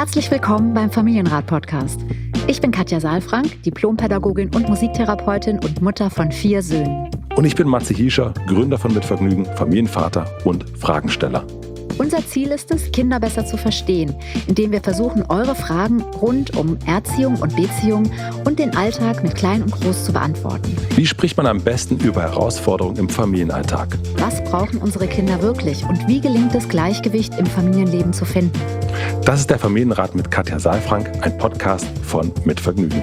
Herzlich willkommen beim Familienrat-Podcast. Ich bin Katja Saalfrank, Diplompädagogin und Musiktherapeutin und Mutter von 4 Söhnen. Und ich bin Matze Hiescher, Gründer von Mit Vergnügen, Familienvater und Fragensteller. Unser Ziel ist es, Kinder besser zu verstehen, indem wir versuchen, eure Fragen rund um Erziehung und Beziehung und den Alltag mit Klein und Groß zu beantworten. Wie spricht man am besten über Herausforderungen im Familienalltag? Was brauchen unsere Kinder wirklich und wie gelingt es, Gleichgewicht im Familienleben zu finden? Das ist der Familienrat mit Katja Saalfrank, ein Podcast von Mit Vergnügen.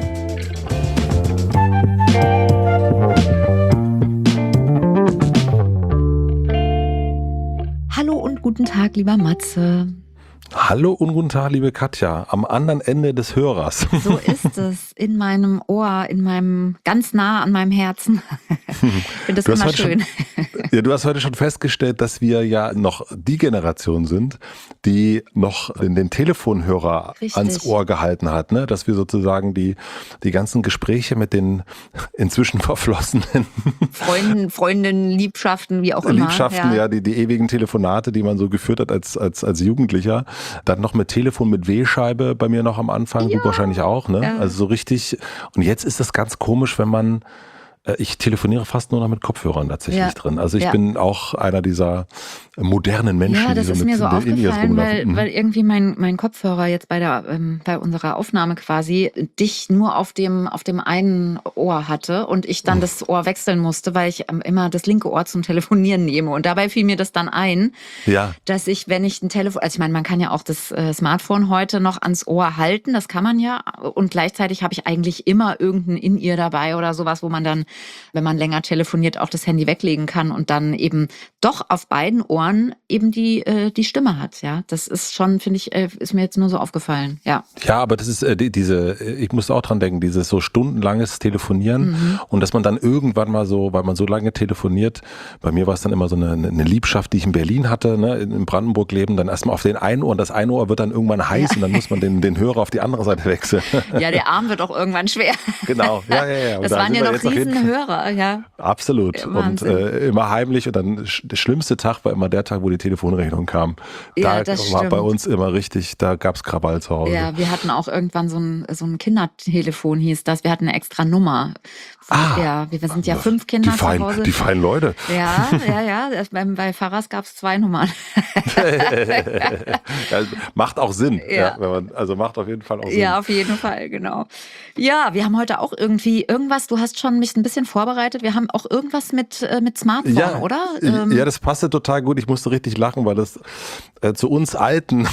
Hallo und guten Tag, lieber Matze. Hallo und guten Tag, liebe Katja, am anderen Ende des Hörers. So ist es, in meinem Ohr, ganz nah an meinem Herzen. Ich finde das immer schön. Du hast heute schon festgestellt, dass wir ja noch die Generation sind, die noch den Telefonhörer ans Ohr gehalten hat, ne? Dass wir sozusagen die ganzen Gespräche mit den inzwischen verflossenen Freundinnen, Liebschaften, wie auch immer. Liebschaften, ja, die ewigen Telefonate, die man so geführt hat als Jugendlicher. Dann noch mit Telefon mit W-Scheibe bei mir noch am Anfang, du wahrscheinlich auch, ne? Ja. Also so richtig. Und jetzt ist das ganz komisch, wenn man ich telefoniere fast nur noch mit Kopfhörern tatsächlich drin. Also ich bin auch einer dieser modernen Menschen, ja, das die so ist mit mir so aufgefallen, rumlaufen. weil irgendwie mein Kopfhörer jetzt bei unserer Aufnahme quasi dich nur auf dem einen Ohr hatte und ich dann das Ohr wechseln musste, weil ich immer das linke Ohr zum Telefonieren nehme. Und dabei fiel mir das dann ein, dass ich, wenn ich ein Telefon, also ich meine, man kann ja auch das Smartphone heute noch ans Ohr halten, das kann man ja. Und gleichzeitig habe ich eigentlich immer irgendein In-Ear dabei oder sowas, wo man dann, wenn man länger telefoniert, auch das Handy weglegen kann und dann eben doch auf beiden Ohren eben die Stimme hat. Ja, das ist schon, finde ich, ist mir jetzt nur so aufgefallen. Ja, aber das ist ich musste auch dran denken, dieses so stundenlanges Telefonieren und dass man dann irgendwann mal so, weil man so lange telefoniert, bei mir war es dann immer so eine Liebschaft, die ich in Berlin hatte, ne, in Brandenburg leben, dann erstmal auf den einen Ohr und das eine Ohr wird dann irgendwann heiß und dann muss man den Hörer auf die andere Seite wechseln. Ja, der Arm wird auch irgendwann schwer. Genau, ja. Das waren ja noch Riesenhörer, ja. Absolut. Ja, und immer heimlich und dann der schlimmste Tag war immer der Tag, wo die Telefonrechnung kam. Ja, da war bei uns immer richtig, da gab's Krawall zu Hause. Ja, wir hatten auch irgendwann so ein Kindertelefon, hieß das. Wir hatten eine extra Nummer. Ja, wir sind ja 5 Kinder zu Hause. Die feinen Leute. Ja. Bei Pfarrers gab es 2 Nummern. Ja, macht auch Sinn. Ja. Macht auf jeden Fall auch Sinn. Ja, auf jeden Fall, genau. Ja, wir haben heute auch irgendwie irgendwas, du hast schon mich ein bisschen vorbereitet, wir haben auch irgendwas mit Smartphone, oder? Ja, das passte total gut. Ich musste richtig lachen, weil das zu uns alten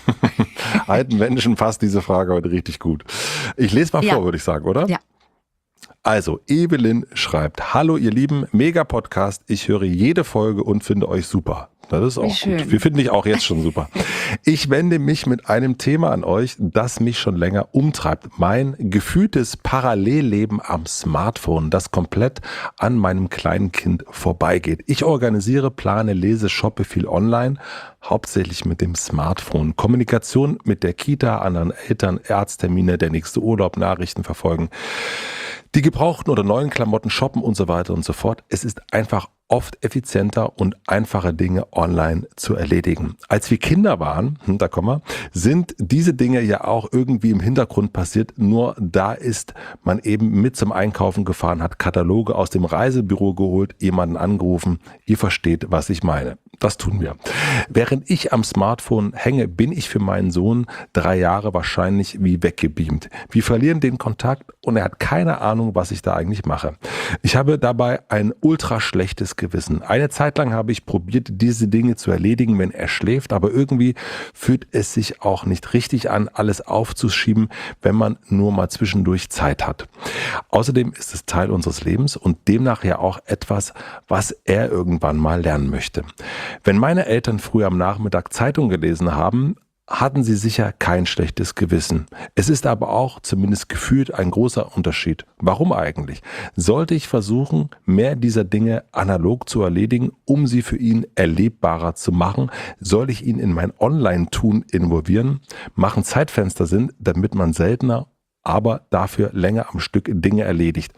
Menschen passt diese Frage heute richtig gut. Ich lese mal vor, würde ich sagen, oder? Ja. Also, Evelyn schreibt: Hallo ihr Lieben, mega Podcast, ich höre jede Folge und finde euch super. Das ist auch gut. Wir finden dich auch jetzt schon super. Ich wende mich mit einem Thema an euch, das mich schon länger umtreibt. Mein gefühltes Parallelleben am Smartphone, das komplett an meinem kleinen Kind vorbeigeht. Ich organisiere, plane, lese, shoppe viel online, hauptsächlich mit dem Smartphone. Kommunikation mit der Kita, anderen Eltern, Arzttermine, der nächste Urlaub, Nachrichten verfolgen, die gebrauchten oder neuen Klamotten shoppen und so weiter und so fort. Es ist einfach oft effizienter und einfache Dinge online zu erledigen. Als wir Kinder waren, sind diese Dinge ja auch irgendwie im Hintergrund passiert, nur da ist man eben mit zum Einkaufen gefahren, hat Kataloge aus dem Reisebüro geholt, jemanden angerufen, ihr versteht, was ich meine. Das tun wir. Während ich am Smartphone hänge, bin ich für meinen Sohn 3 Jahre wahrscheinlich wie weggebeamt. Wir verlieren den Kontakt und er hat keine Ahnung, was ich da eigentlich mache. Ich habe dabei ein ultra schlechtes Gewissen. Eine Zeit lang habe ich probiert, diese Dinge zu erledigen, wenn er schläft, aber irgendwie fühlt es sich auch nicht richtig an, alles aufzuschieben, wenn man nur mal zwischendurch Zeit hat. Außerdem ist es Teil unseres Lebens und demnach ja auch etwas, was er irgendwann mal lernen möchte. Wenn meine Eltern früher am Nachmittag Zeitung gelesen haben, hatten sie sicher kein schlechtes Gewissen. Es ist aber auch, zumindest gefühlt, ein großer Unterschied. Warum eigentlich? Sollte ich versuchen, mehr dieser Dinge analog zu erledigen, um sie für ihn erlebbarer zu machen? Soll ich ihn in mein Online-Tun involvieren? Machen Zeitfenster Sinn, damit man seltener, aber dafür länger am Stück Dinge erledigt?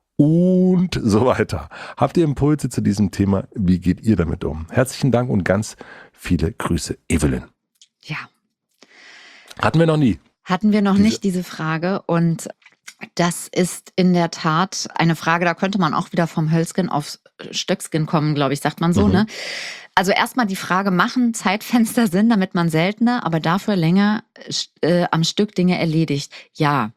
Und so weiter. Habt ihr Impulse zu diesem Thema? Wie geht ihr damit um? Herzlichen Dank und ganz viele Grüße, Evelyn. Ja. Hatten wir noch nie. Hatten wir noch nicht diese Frage. Und das ist in der Tat eine Frage, da könnte man auch wieder vom Hölzgen aufs Stöckskin kommen, glaube ich, sagt man so, ne? Also erstmal die Frage, machen Zeitfenster Sinn, damit man seltener, aber dafür länger am Stück Dinge erledigt? Ja.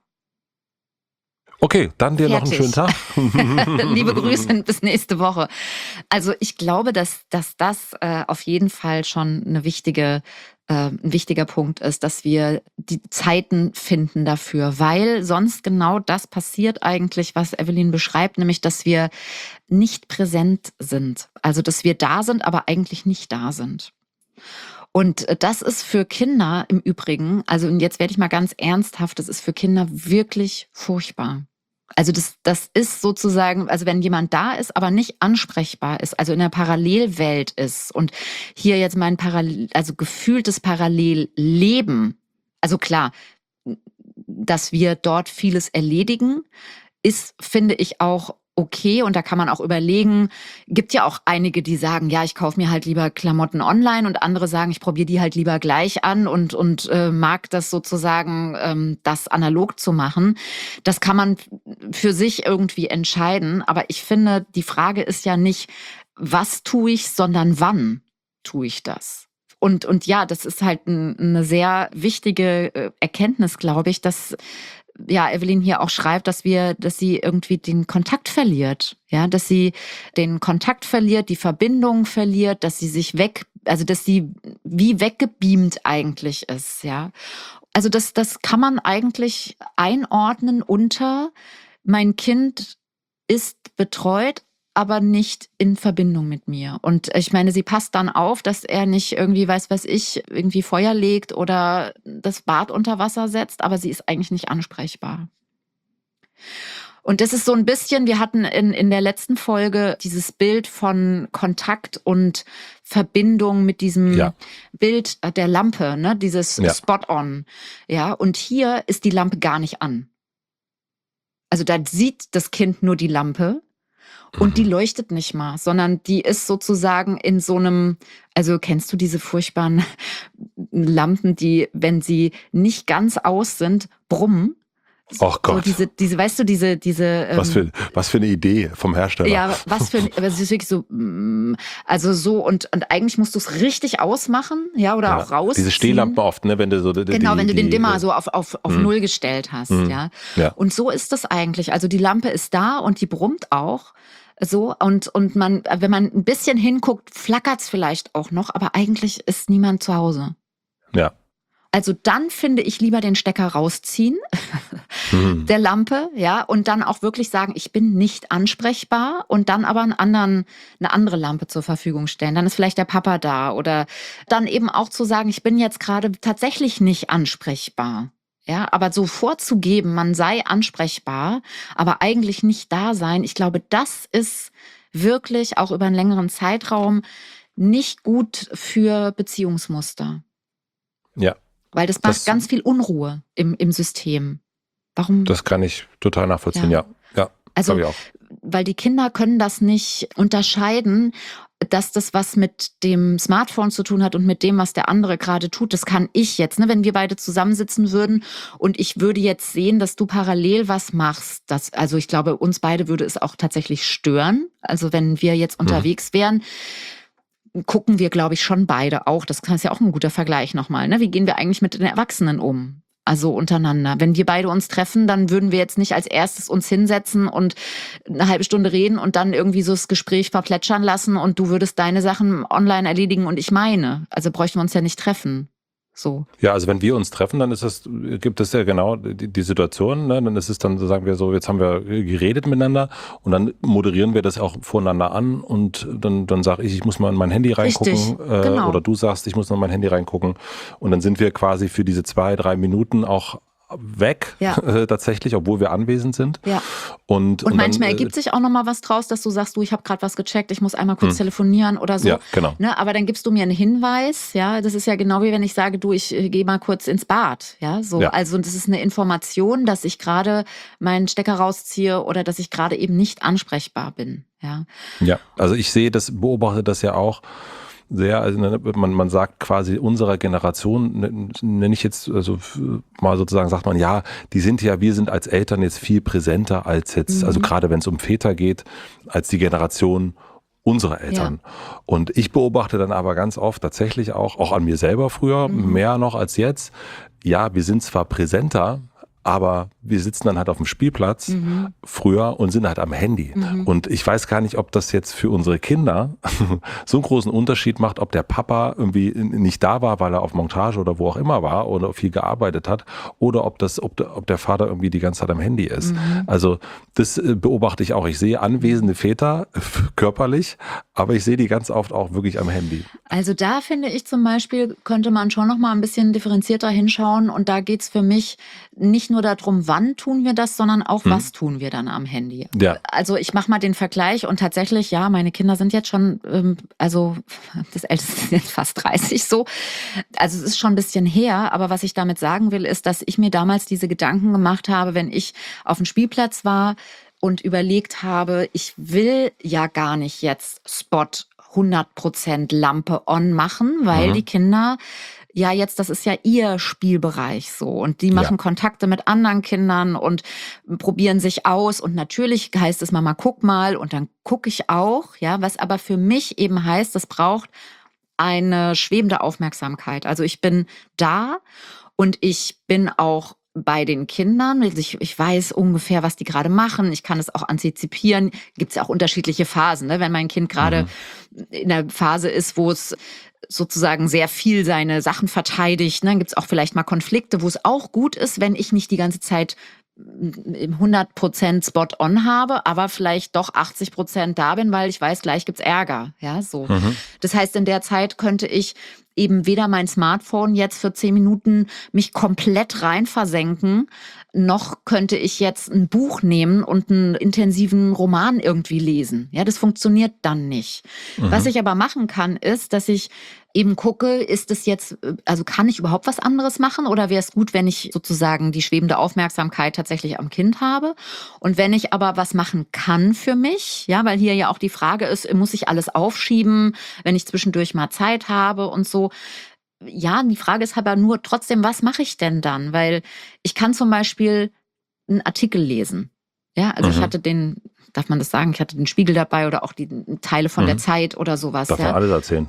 Okay, dann dir noch einen schönen Tag. Liebe Grüße und bis nächste Woche. Also ich glaube, dass das auf jeden Fall schon ein wichtiger Punkt ist, dass wir die Zeiten finden dafür, weil sonst genau das passiert eigentlich, was Evelyn beschreibt, nämlich, dass wir nicht präsent sind. Also, dass wir da sind, aber eigentlich nicht da sind. Und das ist für Kinder im Übrigen, also und jetzt werde ich mal ganz ernsthaft, das ist für Kinder wirklich furchtbar. Also das ist sozusagen, also wenn jemand da ist, aber nicht ansprechbar ist, also in der Parallelwelt ist und hier jetzt mein gefühltes Parallelleben, also klar, dass wir dort vieles erledigen, ist, finde ich, auch okay. Und da kann man auch überlegen, gibt ja auch einige, die sagen, ja, ich kaufe mir halt lieber Klamotten online und andere sagen, ich probiere die halt lieber gleich an und mag das sozusagen, das analog zu machen. Das kann man für sich irgendwie entscheiden. Aber ich finde, die Frage ist ja nicht, was tue ich, sondern wann tue ich das? Und ja, das ist halt eine sehr wichtige Erkenntnis, glaube ich, dass ja, Evelyn hier auch schreibt, dass sie irgendwie den Kontakt verliert, ja, dass sie den Kontakt verliert, die Verbindung verliert, dass sie dass sie wie weggebeamt eigentlich ist, ja. Also das kann man eigentlich einordnen unter mein Kind ist betreut, aber nicht in Verbindung mit mir. Und ich meine, sie passt dann auf, dass er nicht irgendwie, irgendwie Feuer legt oder das Bad unter Wasser setzt, aber sie ist eigentlich nicht ansprechbar. Und das ist so ein bisschen, wir hatten in der letzten Folge dieses Bild von Kontakt und Verbindung mit diesem Bild der Lampe, ne, dieses Spot-on. Ja, und hier ist die Lampe gar nicht an. Also da sieht das Kind nur die Lampe. Und die leuchtet nicht mal, sondern die ist sozusagen in so einem, also kennst du diese furchtbaren Lampen, die, wenn sie nicht ganz aus sind, brummen? Ach Gott. So diese, weißt du, diese. Was für eine Idee vom Hersteller. Ja, aber es ist wirklich so, also so und eigentlich musst du es richtig ausmachen, ja, oder auch rausziehen. Diese Stehlampen oft, ne, wenn du so wenn du den Dimmer so auf Null gestellt hast, ja. Und so ist das eigentlich. Also die Lampe ist da und die brummt auch. So, und man, wenn man ein bisschen hinguckt, flackert's vielleicht auch noch, aber eigentlich ist niemand zu Hause. Ja. Also dann finde ich lieber den Stecker rausziehen der Lampe, ja, und dann auch wirklich sagen, ich bin nicht ansprechbar und dann aber eine andere Lampe zur Verfügung stellen. Dann ist vielleicht der Papa da oder dann eben auch zu sagen, ich bin jetzt gerade tatsächlich nicht ansprechbar. Ja, aber so vorzugeben, man sei ansprechbar, aber eigentlich nicht da sein, ich glaube, das ist wirklich auch über einen längeren Zeitraum nicht gut für Beziehungsmuster. Ja. Weil das macht ganz viel Unruhe im System. Warum? Das kann ich total nachvollziehen, ja. Also, ich auch. Weil die Kinder können das nicht unterscheiden, dass das was mit dem Smartphone zu tun hat und mit dem, was der andere gerade tut. Das kann ich jetzt, ne? Wenn wir beide zusammensitzen würden und ich würde jetzt sehen, dass du parallel was machst. Also ich glaube, uns beide würde es auch tatsächlich stören. Also wenn wir jetzt unterwegs wären, gucken wir, glaube ich, schon beide auch. Das ist ja auch ein guter Vergleich nochmal. Ne? Wie gehen wir eigentlich mit den Erwachsenen um? Also untereinander. Wenn wir beide uns treffen, dann würden wir jetzt nicht als erstes uns hinsetzen und eine halbe Stunde reden und dann irgendwie so das Gespräch verplätschern lassen und du würdest deine Sachen online erledigen und ich meine. Also bräuchten wir uns ja nicht treffen. So. Ja, also wenn wir uns treffen, dann gibt es ja genau die Situation, ne? Dann ist es dann, sagen wir so, jetzt haben wir geredet miteinander und dann moderieren wir das auch voneinander an und dann sage ich muss mal in mein Handy reingucken genau. Oder du sagst, ich muss noch in mein Handy reingucken und dann sind wir quasi für diese 2-3 Minuten auch weg, tatsächlich, obwohl wir anwesend sind. Ja. Und manchmal dann, ergibt sich auch nochmal was draus, dass du sagst, du, ich habe gerade was gecheckt, ich muss einmal kurz telefonieren oder so. Ja, genau. Ne, aber dann gibst du mir einen Hinweis, ja, das ist ja genau wie wenn ich sage, du, ich gehe mal kurz ins Bad, ja, so. Ja. Also das ist eine Information, dass ich gerade meinen Stecker rausziehe oder dass ich gerade eben nicht ansprechbar bin, ja. Ja, also ich beobachte das ja auch, sehr, also man sagt quasi unserer Generation, nenne ich jetzt, also mal sozusagen sagt man, ja, wir sind als Eltern jetzt viel präsenter als jetzt, also gerade wenn es um Väter geht, als die Generation unserer Eltern. Ja. Und ich beobachte dann aber ganz oft tatsächlich auch an mir selber früher, mehr noch als jetzt, ja, wir sind zwar präsenter, aber wir sitzen dann halt auf dem Spielplatz früher und sind halt am Handy. Und ich weiß gar nicht, ob das jetzt für unsere Kinder so einen großen Unterschied macht, ob der Papa irgendwie nicht da war, weil er auf Montage oder wo auch immer war oder viel gearbeitet hat, oder ob der Vater irgendwie die ganze Zeit am Handy ist. Also das beobachte ich auch. Ich sehe anwesende Väter körperlich, aber ich sehe die ganz oft auch wirklich am Handy. Also da finde ich zum Beispiel, könnte man schon noch mal ein bisschen differenzierter hinschauen. Und da geht es für mich nicht nur darum, wann tun wir das, sondern auch, was tun wir dann am Handy. Ja. Also ich mache mal den Vergleich und tatsächlich, ja, meine Kinder sind jetzt schon, also das Älteste ist jetzt fast 30 so. Also es ist schon ein bisschen her, aber was ich damit sagen will, ist, dass ich mir damals diese Gedanken gemacht habe, wenn ich auf dem Spielplatz war und überlegt habe, ich will ja gar nicht jetzt Spot 100% Lampe on machen, weil die Kinder, ja jetzt, das ist ja ihr Spielbereich so und die machen Kontakte mit anderen Kindern und probieren sich aus und natürlich heißt es Mama, guck mal und dann gucke ich auch, ja, was aber für mich eben heißt, das braucht eine schwebende Aufmerksamkeit. Also ich bin da und ich bin auch bei den Kindern. Ich weiß ungefähr, was die gerade machen. Ich kann es auch antizipieren. Gibt es ja auch unterschiedliche Phasen. Ne? Wenn mein Kind gerade in der Phase ist, wo es sozusagen sehr viel seine Sachen verteidigt, ne? Dann gibt es auch vielleicht mal Konflikte, wo es auch gut ist, wenn ich nicht die ganze Zeit 100% Spot on habe, aber vielleicht doch 80% da bin, weil ich weiß, gleich gibt's Ärger. Ja, so. Das heißt, in der Zeit könnte ich eben weder mein Smartphone jetzt für 10 Minuten mich komplett rein versenken, noch könnte ich jetzt ein Buch nehmen und einen intensiven Roman irgendwie lesen. Ja, das funktioniert dann nicht. Was ich aber machen kann, ist, dass ich eben gucke, ist es jetzt, also kann ich überhaupt was anderes machen oder wäre es gut, wenn ich sozusagen die schwebende Aufmerksamkeit tatsächlich am Kind habe? Und wenn ich aber was machen kann für mich, ja, weil hier ja auch die Frage ist, muss ich alles aufschieben, wenn ich zwischendurch mal Zeit habe und so. Ja, die Frage ist aber nur trotzdem, was mache ich denn dann? Weil ich kann zum Beispiel einen Artikel lesen. Ja, also ich hatte darf man das sagen, ich hatte den Spiegel dabei oder auch die Teile von der Zeit oder sowas. Darf man alles erzählen.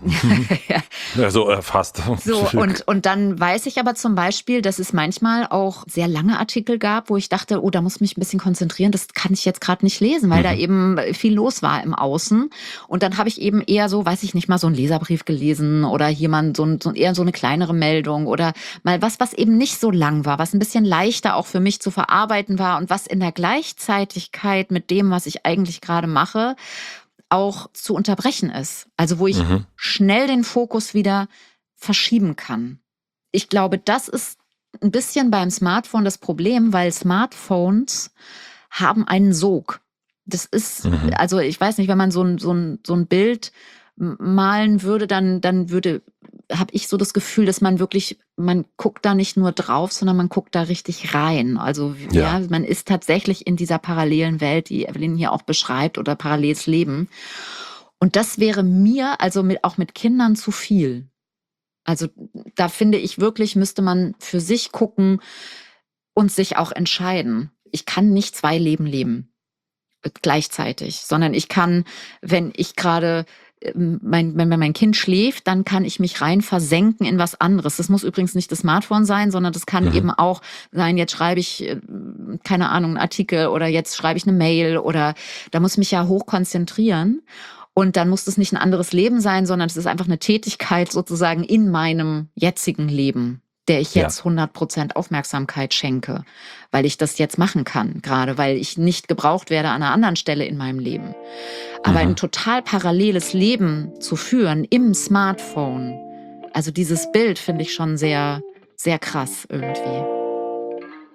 Ja, so fast. So, und dann weiß ich aber zum Beispiel, dass es manchmal auch sehr lange Artikel gab, wo ich dachte, oh, da muss ich mich ein bisschen konzentrieren, das kann ich jetzt gerade nicht lesen, weil da eben viel los war im Außen. Und dann habe ich eben eher so, weiß ich nicht, mal so einen Leserbrief gelesen oder jemand eher so eine kleinere Meldung oder mal was eben nicht so lang war, was ein bisschen leichter auch für mich zu verarbeiten war und was in der Gleichzeitigkeit mit dem, was ich eigentlich gerade mache, auch zu unterbrechen ist. Also wo ich schnell den Fokus wieder verschieben kann. Ich glaube, das ist ein bisschen beim Smartphone das Problem, weil Smartphones haben einen Sog. Das ist, also ich weiß nicht, wenn man so ein Bild malen würde, dann habe ich so das Gefühl, dass man guckt da nicht nur drauf, sondern man guckt da richtig rein. Also ja, man ist tatsächlich in dieser parallelen Welt, die Evelyn hier auch beschreibt, oder paralleles Leben. Und das wäre mir also auch mit Kindern zu viel. Also da finde ich wirklich, müsste man für sich gucken und sich auch entscheiden. Ich kann nicht 2 Leben leben gleichzeitig, sondern ich kann, wenn ich gerade wenn mein Kind schläft, dann kann ich mich rein versenken in was anderes. Das muss übrigens nicht das Smartphone sein, sondern das kann eben auch sein, jetzt schreibe ich, keine Ahnung, einen Artikel oder jetzt schreibe ich eine Mail oder da muss ich mich ja hoch konzentrieren. Und dann muss das nicht ein anderes Leben sein, sondern es ist einfach eine Tätigkeit sozusagen in meinem jetzigen Leben, der ich jetzt 100% Aufmerksamkeit schenke, weil ich das jetzt machen kann, gerade weil ich nicht gebraucht werde an einer anderen Stelle in meinem Leben. Aber ein total paralleles Leben zu führen im Smartphone, also dieses Bild finde ich schon sehr, sehr krass irgendwie.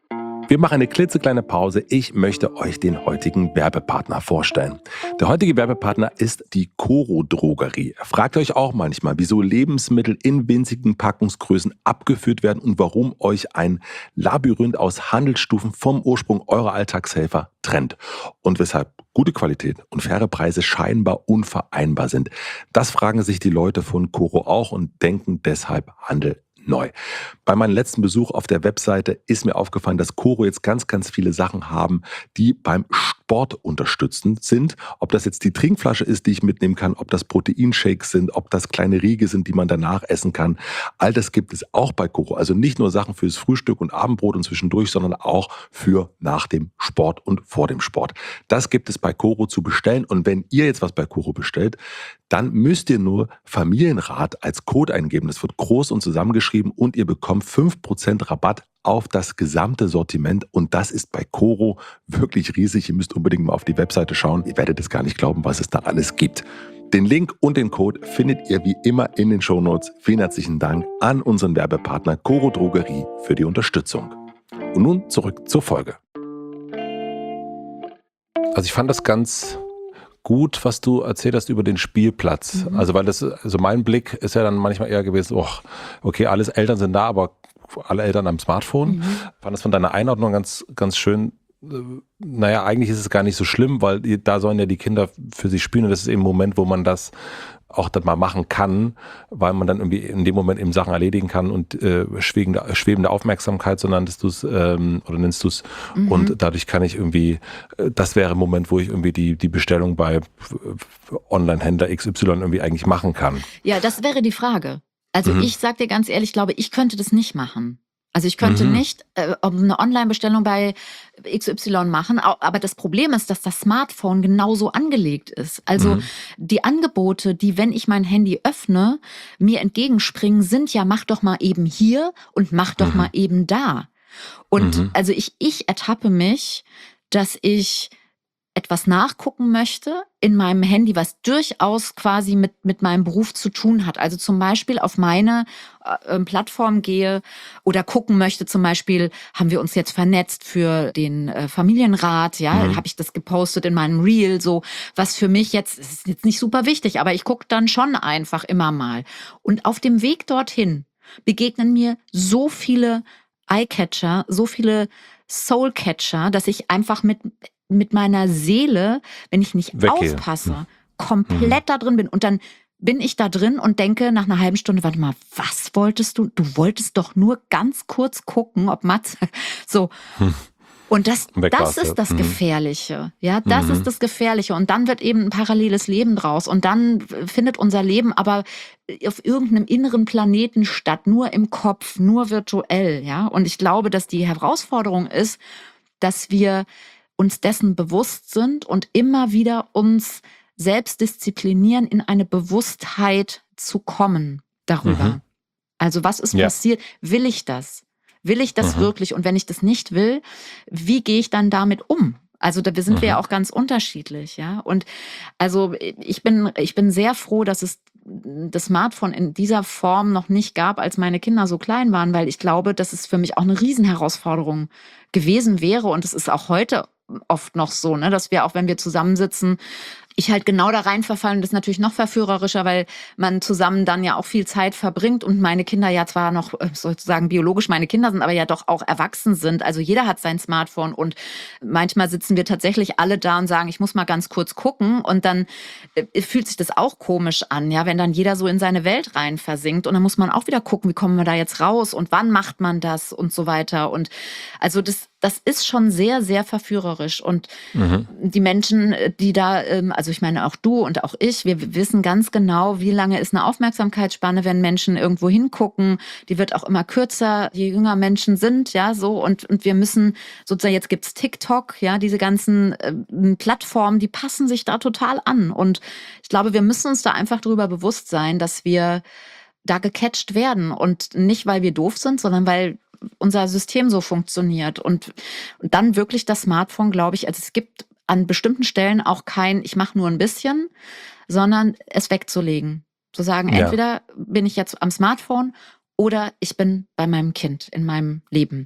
Wir machen eine klitzekleine Pause. Ich möchte euch den heutigen Werbepartner vorstellen. Der heutige Werbepartner ist die Coro Drogerie. Fragt euch auch manchmal, wieso Lebensmittel in winzigen Packungsgrößen abgeführt werden und warum euch ein Labyrinth aus Handelsstufen vom Ursprung eurer Alltagshelfer trennt. Und weshalb gute Qualität und faire Preise scheinbar unvereinbar sind. Das fragen sich die Leute von Coro auch und denken deshalb Handel neu. Bei meinem letzten Besuch auf der Webseite ist mir aufgefallen, dass Coro jetzt ganz, ganz viele Sachen haben, die beim Sport unterstützend sind. Ob das jetzt die Trinkflasche ist, die ich mitnehmen kann, ob das Proteinshakes sind, ob das kleine Riegel sind, die man danach essen kann. All das gibt es auch bei Coro. Also nicht nur Sachen fürs Frühstück und Abendbrot und zwischendurch, sondern auch für nach dem Sport und vor dem Sport. Das gibt es bei Coro zu bestellen. Und wenn ihr jetzt was bei Coro bestellt, dann müsst ihr nur Familienrat als Code eingeben. Das wird groß und zusammengeschrieben und ihr bekommt 5% Rabatt auf das gesamte Sortiment. Und das ist bei Coro wirklich riesig. Ihr müsst unbedingt mal auf die Webseite schauen. Ihr werdet es gar nicht glauben, was es da alles gibt. Den Link und den Code findet ihr wie immer in den Shownotes. Vielen herzlichen Dank an unseren Werbepartner Coro Drogerie für die Unterstützung. Und nun zurück zur Folge. Also ich fand das ganz gut, was du erzählt hast über den Spielplatz. Also weil das, also mein Blick ist ja dann manchmal eher gewesen, okay, alles Eltern sind da, aber alle Eltern am Smartphone. Fand das von deiner Einordnung ganz, ganz schön. Naja, eigentlich ist es gar nicht so schlimm, weil da sollen ja die Kinder für sich spielen und das ist eben ein Moment, wo man das auch dann mal machen kann, weil man dann irgendwie in dem Moment eben Sachen erledigen kann und schwebende Aufmerksamkeit, so nennst du es, und dadurch kann ich irgendwie, das wäre ein Moment, wo ich irgendwie die Bestellung bei Online-Händler XY irgendwie eigentlich machen kann. Ja, das wäre die Frage. Also ich sag dir ganz ehrlich, ich glaube, ich könnte das nicht machen. Also ich könnte nicht eine Online-Bestellung bei XY machen, aber das Problem ist, dass das Smartphone genauso angelegt ist. Also die Angebote, die, wenn ich mein Handy öffne, mir entgegenspringen, sind ja, mach doch mal eben hier und mach doch mal eben da. Und also ich ertappe mich, dass ich etwas nachgucken möchte in meinem Handy, was durchaus quasi mit meinem Beruf zu tun hat. Also zum Beispiel auf meine Plattform gehe oder gucken möchte, zum Beispiel, haben wir uns jetzt vernetzt für den Familienrat, ja, habe ich das gepostet in meinem Reel, so, was für mich jetzt, ist jetzt nicht super wichtig, aber ich gucke dann schon einfach immer mal. Und auf dem Weg dorthin begegnen mir so viele Eyecatcher, so viele Soulcatcher, dass ich einfach mit meiner Seele, wenn ich nicht aufpasse, komplett da drin bin. Und dann bin ich da drin und denke nach einer halben Stunde, warte mal, was wolltest du? Du wolltest doch nur ganz kurz gucken, ob Mats so. Und das ist das Gefährliche. Ja, das ist das Gefährliche. Und dann wird eben ein paralleles Leben draus. Und dann findet unser Leben aber auf irgendeinem inneren Planeten statt, nur im Kopf, nur virtuell. Ja, und ich glaube, dass die Herausforderung ist, dass wir uns dessen bewusst sind und immer wieder uns selbst disziplinieren, in eine Bewusstheit zu kommen darüber. Also was ist passiert? Will ich das? Will ich das wirklich? Und wenn ich das nicht will, wie gehe ich dann damit um? Also da sind wir ja auch ganz unterschiedlich, ja. Und also ich bin sehr froh, dass es das Smartphone in dieser Form noch nicht gab, als meine Kinder so klein waren, weil ich glaube, dass es für mich auch eine Riesenherausforderung gewesen wäre. Und es ist auch heute oft noch so, ne, dass wir auch, wenn wir zusammensitzen, ich halt genau da rein verfallen. Das ist natürlich noch verführerischer, weil man zusammen dann ja auch viel Zeit verbringt und meine Kinder ja zwar noch sozusagen biologisch meine Kinder sind, aber ja doch auch erwachsen sind. Also jeder hat sein Smartphone und manchmal sitzen wir tatsächlich alle da und sagen, ich muss mal ganz kurz gucken und dann fühlt sich das auch komisch an, ja, wenn dann jeder so in seine Welt rein versinkt und dann muss man auch wieder gucken, wie kommen wir da jetzt raus und wann macht man das und so weiter. Und also das ist schon sehr, sehr verführerisch und die Menschen, die da, also ich meine auch du und auch ich, wir wissen ganz genau, wie lange ist eine Aufmerksamkeitsspanne, wenn Menschen irgendwo hingucken. Die wird auch immer kürzer, je jünger Menschen sind, ja, so und wir müssen sozusagen, jetzt gibt's TikTok, ja, diese ganzen Plattformen, die passen sich da total an und ich glaube, wir müssen uns da einfach darüber bewusst sein, dass wir da gecatcht werden und nicht, weil wir doof sind, sondern weil unser System so funktioniert und dann wirklich das Smartphone, glaube ich, also es gibt an bestimmten Stellen auch kein, ich mache nur ein bisschen, sondern es wegzulegen. Zu sagen, entweder bin ich jetzt am Smartphone oder ich bin bei meinem Kind in meinem Leben.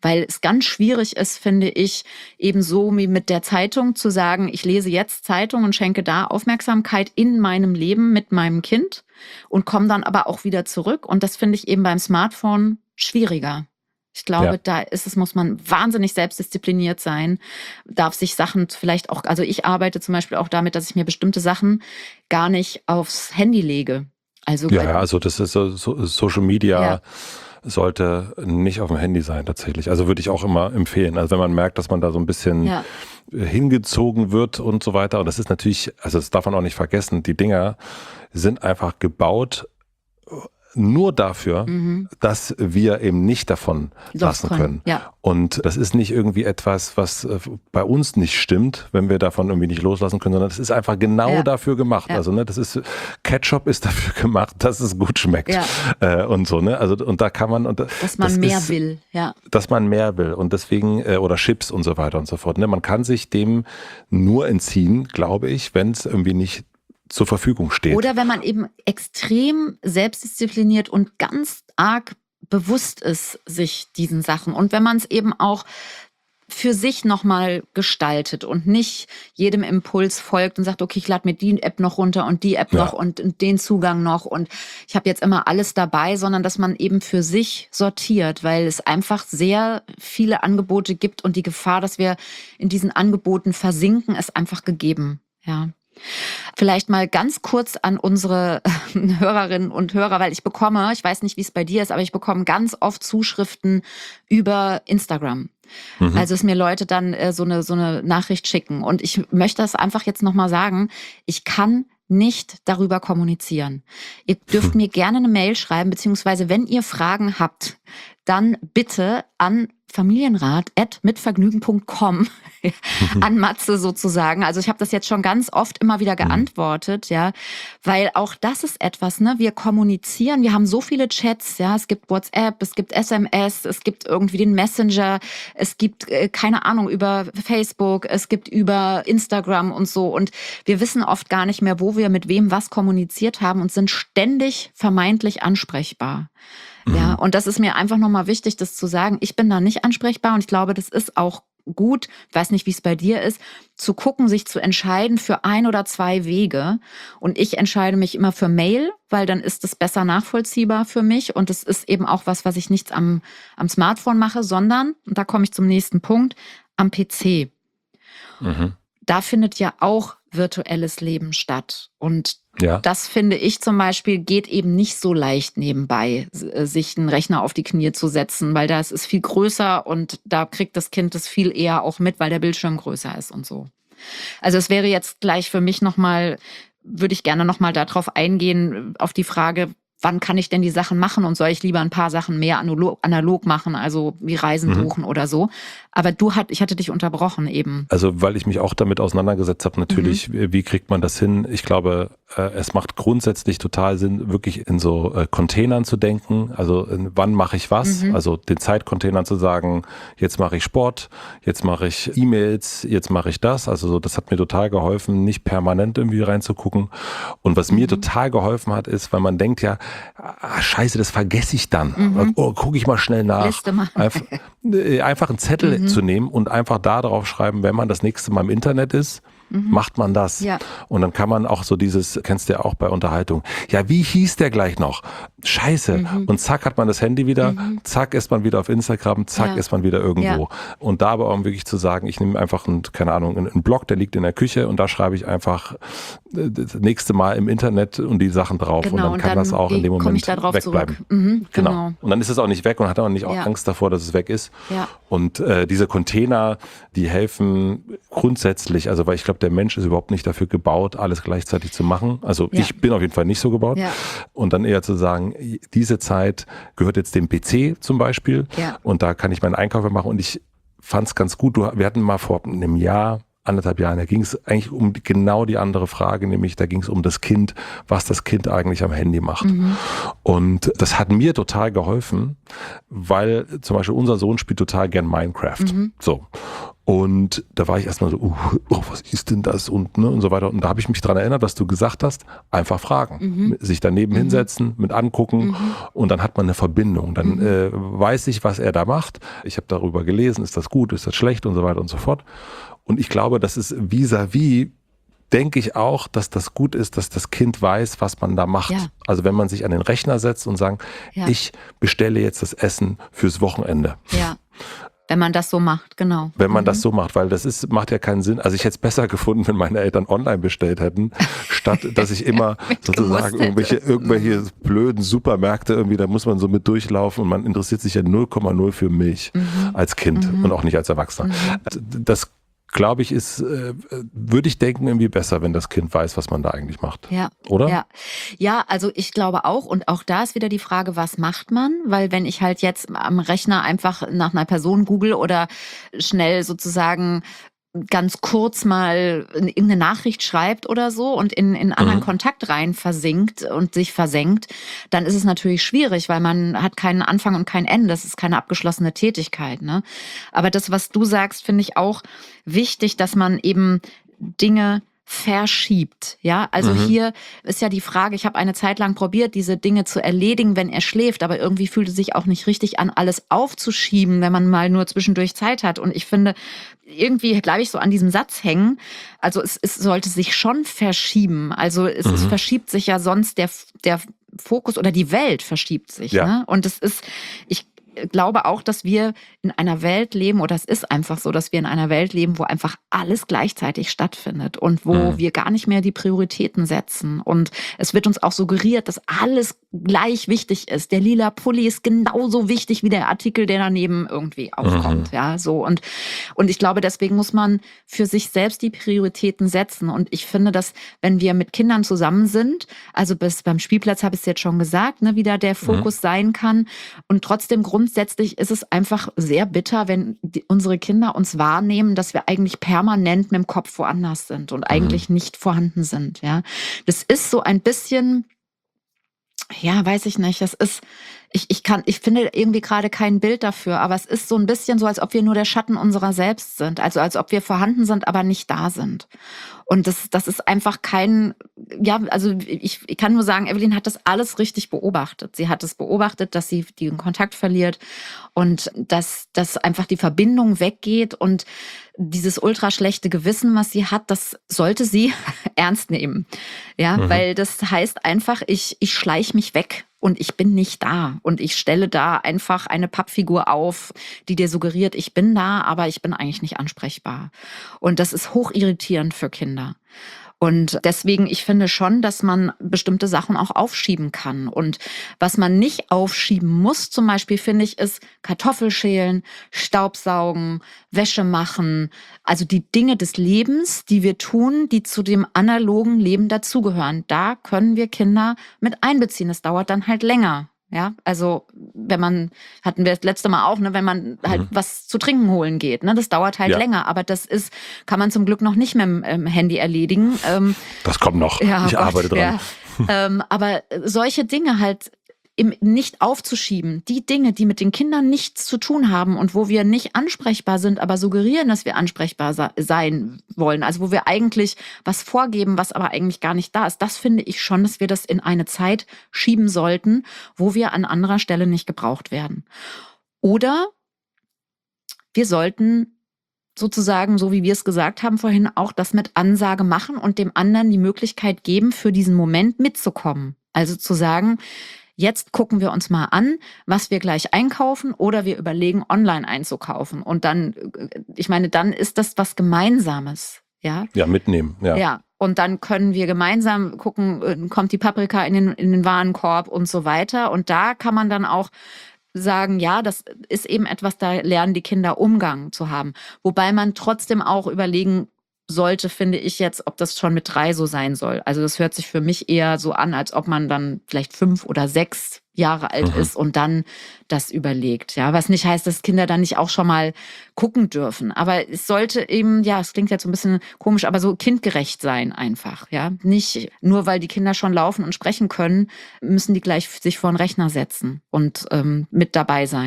Weil es ganz schwierig ist, finde ich, ebenso wie mit der Zeitung zu sagen, ich lese jetzt Zeitung und schenke da Aufmerksamkeit in meinem Leben mit meinem Kind und komme dann aber auch wieder zurück. Und das finde ich eben beim Smartphone schwieriger. Ich glaube, muss man wahnsinnig selbstdiszipliniert sein, darf sich Sachen vielleicht auch, also ich arbeite zum Beispiel auch damit, dass ich mir bestimmte Sachen gar nicht aufs Handy lege. Also also das ist so Social Media sollte nicht auf dem Handy sein tatsächlich. Also würde ich auch immer empfehlen. Also wenn man merkt, dass man da so ein bisschen hingezogen wird und so weiter. Und das ist natürlich, also das darf man auch nicht vergessen, die Dinger sind einfach gebaut nur dafür, dass wir eben nicht davon lassen können. Ja. Und das ist nicht irgendwie etwas, was bei uns nicht stimmt, wenn wir davon irgendwie nicht loslassen können, sondern das ist einfach genau dafür gemacht. Ja. Also das ist, Ketchup ist dafür gemacht, dass es gut schmeckt. Ja. Und so, ne? Also, und da kann man, dass man mehr will, ja. Dass man mehr will. Und deswegen, oder Chips und so weiter und so fort. Ne? Man kann sich dem nur entziehen, glaube ich, wenn es irgendwie nicht zur Verfügung steht. Oder wenn man eben extrem selbstdiszipliniert und ganz arg bewusst ist sich diesen Sachen. Und wenn man es eben auch für sich nochmal gestaltet und nicht jedem Impuls folgt und sagt, okay, ich lade mir die App noch runter und die App noch und den Zugang noch und ich habe jetzt immer alles dabei, sondern dass man eben für sich sortiert, weil es einfach sehr viele Angebote gibt und die Gefahr, dass wir in diesen Angeboten versinken, ist einfach gegeben. Ja. Vielleicht mal ganz kurz an unsere Hörerinnen und Hörer, weil ich weiß nicht, wie es bei dir ist, aber ich bekomme ganz oft Zuschriften über Instagram. Also, dass mir Leute dann so eine Nachricht schicken. Und ich möchte das einfach jetzt nochmal sagen, ich kann nicht darüber kommunizieren. Ihr dürft mir gerne eine Mail schreiben, beziehungsweise wenn ihr Fragen habt, dann bitte an familienrat@mitvergnügen.com an Matze sozusagen. Also ich habe das jetzt schon ganz oft immer wieder geantwortet, ja, weil auch das ist etwas, ne? Wir kommunizieren, wir haben so viele Chats, ja, es gibt WhatsApp, es gibt SMS, es gibt irgendwie den Messenger, es gibt keine Ahnung über Facebook, es gibt über Instagram und so und wir wissen oft gar nicht mehr, wo wir mit wem was kommuniziert haben und sind ständig vermeintlich ansprechbar. Ja, und das ist mir einfach nochmal wichtig, das zu sagen. Ich bin da nicht ansprechbar und ich glaube, das ist auch gut, ich weiß nicht, wie es bei dir ist, zu gucken, sich zu entscheiden für 1 oder 2 Wege. Und ich entscheide mich immer für Mail, weil dann ist es besser nachvollziehbar für mich. Und es ist eben auch was ich nicht am Smartphone mache, sondern, und da komme ich zum nächsten Punkt, am PC. Da findet ja auch virtuelles Leben statt. Und das finde ich zum Beispiel geht eben nicht so leicht nebenbei, sich einen Rechner auf die Knie zu setzen, weil das ist viel größer und da kriegt das Kind das viel eher auch mit, weil der Bildschirm größer ist und so. Also es wäre jetzt gleich für mich würde ich gerne nochmal darauf eingehen, auf die Frage, wann kann ich denn die Sachen machen und soll ich lieber ein paar Sachen mehr analog machen, also wie Reisen buchen oder so. Aber ich hatte dich unterbrochen eben. Also weil ich mich auch damit auseinandergesetzt habe, natürlich, wie kriegt man das hin? Ich glaube, es macht grundsätzlich total Sinn, wirklich in so Containern zu denken. Also wann mache ich was? Also den Zeitcontainern zu sagen, jetzt mache ich Sport, jetzt mache ich E-Mails, jetzt mache ich das. Also so, das hat mir total geholfen, nicht permanent irgendwie reinzugucken. Und was mir total geholfen hat, ist, weil man denkt ja, scheiße, das vergesse ich dann. Oh, gucke ich mal schnell nach. Liste mal. Einfach einen Zettel zu nehmen und einfach da drauf schreiben, wenn man das nächste Mal im Internet ist, macht man das. Ja. Und dann kann man auch so kennst du ja auch bei Unterhaltung, ja, wie hieß der gleich noch? Scheiße. Und zack hat man das Handy wieder, zack ist man wieder auf Instagram, zack ist man wieder irgendwo. Ja. Und da aber auch wirklich zu sagen, ich nehme einfach einen Blog, der liegt in der Küche und da schreibe ich einfach das nächste Mal im Internet und die Sachen drauf. Genau, und dann kann das auch in dem Moment wegbleiben. Genau. Und dann ist es auch nicht weg und hat auch nicht auch Angst davor, dass es weg ist. Ja. Und diese Container, die helfen grundsätzlich, also weil ich glaube, der Mensch ist überhaupt nicht dafür gebaut, alles gleichzeitig zu machen. Also ich bin auf jeden Fall nicht so gebaut. Ja. Und dann eher zu sagen, diese Zeit gehört jetzt dem PC zum Beispiel und da kann ich meinen Einkauf machen und ich fand es ganz gut. Wir hatten mal vor einem Jahr, 1,5 Jahren, da ging es eigentlich um genau die andere Frage, nämlich da ging es um das Kind, was das Kind eigentlich am Handy macht. Und das hat mir total geholfen, weil zum Beispiel unser Sohn spielt total gern Minecraft. So. Und da war ich erstmal so, was ist denn das und so weiter. Und da habe ich mich dran erinnert, was du gesagt hast, einfach fragen, sich daneben hinsetzen, mit angucken und dann hat man eine Verbindung. Dann weiß ich, was er da macht. Ich habe darüber gelesen, ist das gut, ist das schlecht und so weiter und so fort. Und ich glaube, das ist vis-à-vis, denke ich auch, dass das gut ist, dass das Kind weiß, was man da macht. Ja. Also wenn man sich an den Rechner setzt und sagt, ich bestelle jetzt das Essen fürs Wochenende. Ja. Wenn man das so macht, genau. Wenn man das so macht, weil macht ja keinen Sinn. Also ich hätte es besser gefunden, wenn meine Eltern online bestellt hätten, statt dass ich immer sozusagen irgendwelche blöden Supermärkte irgendwie, da muss man so mit durchlaufen und man interessiert sich ja 0,0 für Milch als Kind und auch nicht als Erwachsener. Das glaube ich, würde ich denken, irgendwie besser, wenn das Kind weiß, was man da eigentlich macht. Ja. Oder? Ja, also ich glaube auch. Und auch da ist wieder die Frage, was macht man? Weil wenn ich halt jetzt am Rechner einfach nach einer Person google oder schnell sozusagen ganz kurz mal irgendeine Nachricht schreibt oder so und in anderen Kontakt rein versinkt und sich versenkt, dann ist es natürlich schwierig, weil man hat keinen Anfang und kein Ende. Das ist keine abgeschlossene Tätigkeit, ne? Aber das, was du sagst, finde ich auch wichtig, dass man eben Dinge verschiebt, ja, also hier ist ja die Frage, ich habe eine Zeit lang probiert, diese Dinge zu erledigen, wenn er schläft, aber irgendwie fühlt es sich auch nicht richtig an, alles aufzuschieben, wenn man mal nur zwischendurch Zeit hat. Und ich finde, irgendwie bleibe ich so an diesem Satz hängen, also es sollte sich schon verschieben, also es verschiebt sich ja sonst der Fokus oder die Welt verschiebt sich, ne? Und ich glaube auch, dass wir in einer Welt leben, oder es ist einfach so, dass wir in einer Welt leben, wo einfach alles gleichzeitig stattfindet und wo wir gar nicht mehr die Prioritäten setzen. Und es wird uns auch suggeriert, dass alles gleich wichtig ist. Der lila Pulli ist genauso wichtig wie der Artikel, der daneben irgendwie aufkommt. Ja, so. Und ich glaube, deswegen muss man für sich selbst die Prioritäten setzen. Und ich finde, dass wenn wir mit Kindern zusammen sind, also beim Spielplatz habe ich es jetzt schon gesagt, ne, wie da der Fokus sein kann. Und trotzdem grundsätzlich ist es einfach sehr bitter, wenn unsere Kinder uns wahrnehmen, dass wir eigentlich permanent mit dem Kopf woanders sind und eigentlich nicht vorhanden sind. Ja, das ist so ein bisschen, ja, weiß ich nicht. Das ist, ich finde irgendwie gerade kein Bild dafür, aber es ist so ein bisschen so, als ob wir nur der Schatten unserer selbst sind. Also als ob wir vorhanden sind, aber nicht da sind. Und das ist einfach also ich kann nur sagen, Evelyn hat das alles richtig beobachtet. Sie hat es beobachtet, dass sie den Kontakt verliert und dass einfach die Verbindung weggeht und dieses ultra schlechte Gewissen, was sie hat, das sollte sie ernst nehmen. Ja, weil das heißt einfach, ich schleiche mich weg. Und ich bin nicht da. Und ich stelle da einfach eine Pappfigur auf, die dir suggeriert, ich bin da, aber ich bin eigentlich nicht ansprechbar. Und das ist hochirritierend für Kinder. Und deswegen, ich finde schon, dass man bestimmte Sachen auch aufschieben kann. Und was man nicht aufschieben muss, zum Beispiel, finde ich, ist Kartoffelschälen, Staubsaugen, Wäsche machen. Also die Dinge des Lebens, die wir tun, die zu dem analogen Leben dazugehören. Da können wir Kinder mit einbeziehen. Es dauert dann halt länger. Ja, also hatten wir das letzte Mal auch, ne, wenn man halt was zu trinken holen geht, ne, das dauert halt länger, aber kann man zum Glück noch nicht mit dem Handy erledigen. Das kommt noch, ich arbeite dran. Ja. Aber solche Dinge halt nicht aufzuschieben, die Dinge, die mit den Kindern nichts zu tun haben und wo wir nicht ansprechbar sind, aber suggerieren, dass wir ansprechbar sein wollen, also wo wir eigentlich was vorgeben, was aber eigentlich gar nicht da ist, das finde ich schon, dass wir das in eine Zeit schieben sollten, wo wir an anderer Stelle nicht gebraucht werden. Oder wir sollten sozusagen, so wie wir es gesagt haben vorhin, auch das mit Ansage machen und dem anderen die Möglichkeit geben, für diesen Moment mitzukommen. Also zu sagen, jetzt gucken wir uns mal an, was wir gleich einkaufen oder wir überlegen, online einzukaufen. Und dann, ich meine, dann ist das was Gemeinsames. Ja, mitnehmen. Ja, und dann können wir gemeinsam gucken, kommt die Paprika in den Warenkorb und so weiter. Und da kann man dann auch sagen, ja, das ist eben etwas, da lernen die Kinder Umgang zu haben. Wobei man trotzdem auch überlegen sollte, finde ich jetzt, ob das schon mit 3 so sein soll. Also das hört sich für mich eher so an, als ob man dann vielleicht 5 oder 6 Jahre alt ist und dann das überlegt. Ja, was nicht heißt, dass Kinder dann nicht auch schon mal gucken dürfen. Aber es sollte eben, ja, es klingt jetzt so ein bisschen komisch, aber so kindgerecht sein einfach. Ja, nicht nur, weil die Kinder schon laufen und sprechen können, müssen die gleich sich vor den Rechner setzen und mit dabei sein.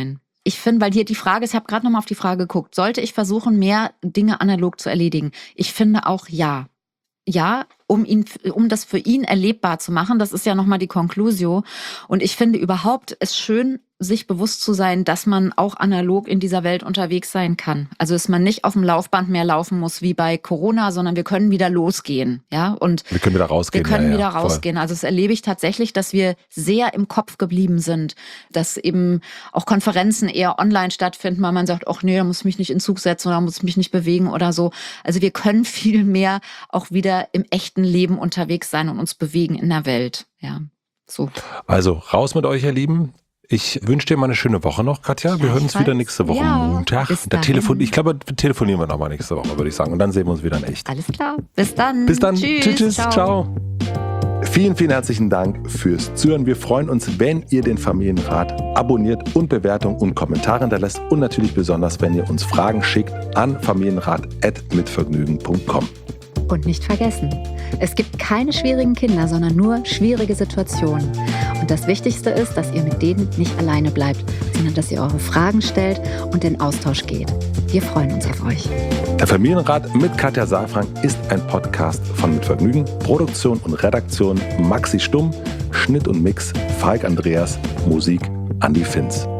ich finde, weil hier die Frage ist, ich habe gerade nochmal auf die Frage geguckt, sollte ich versuchen, mehr Dinge analog zu erledigen? Ich finde auch ja. Ja, um das für ihn erlebbar zu machen. Das ist ja nochmal die Conclusio. Und ich finde überhaupt es schön, sich bewusst zu sein, dass man auch analog in dieser Welt unterwegs sein kann. Also, dass man nicht auf dem Laufband mehr laufen muss wie bei Corona, sondern wir können wieder losgehen. Ja, und wir können wieder rausgehen. Wir können wieder rausgehen. Also, das erlebe ich tatsächlich, dass wir sehr im Kopf geblieben sind, dass eben auch Konferenzen eher online stattfinden, weil man sagt, ach nee, da muss ich mich nicht in Zug setzen oder muss ich mich nicht bewegen oder so. Also, wir können viel mehr auch wieder im echten Leben unterwegs sein und uns bewegen in der Welt. Ja, so. Also, raus mit euch, ihr Lieben. Ich wünsche dir mal eine schöne Woche noch, Katja. Wir hören uns wieder nächste Woche Montag. Ich glaube, telefonieren wir nochmal nächste Woche, würde ich sagen. Und dann sehen wir uns wieder in echt. Alles klar. Bis dann. Bis dann. Tschüss. Ciao. Vielen, vielen herzlichen Dank fürs Zuhören. Wir freuen uns, wenn ihr den Familienrat abonniert und Bewertungen und Kommentare hinterlässt. Und natürlich besonders, wenn ihr uns Fragen schickt an familienrat@mitvergnügen.com. Und nicht vergessen, es gibt keine schwierigen Kinder, sondern nur schwierige Situationen. Und das Wichtigste ist, dass ihr mit denen nicht alleine bleibt, sondern dass ihr eure Fragen stellt und in Austausch geht. Wir freuen uns auf euch. Der Familienrat mit Katja Saalfrank ist ein Podcast von Mit Vergnügen. Produktion und Redaktion Maxi Stumm, Schnitt und Mix Falk Andreas, Musik Andi Finz.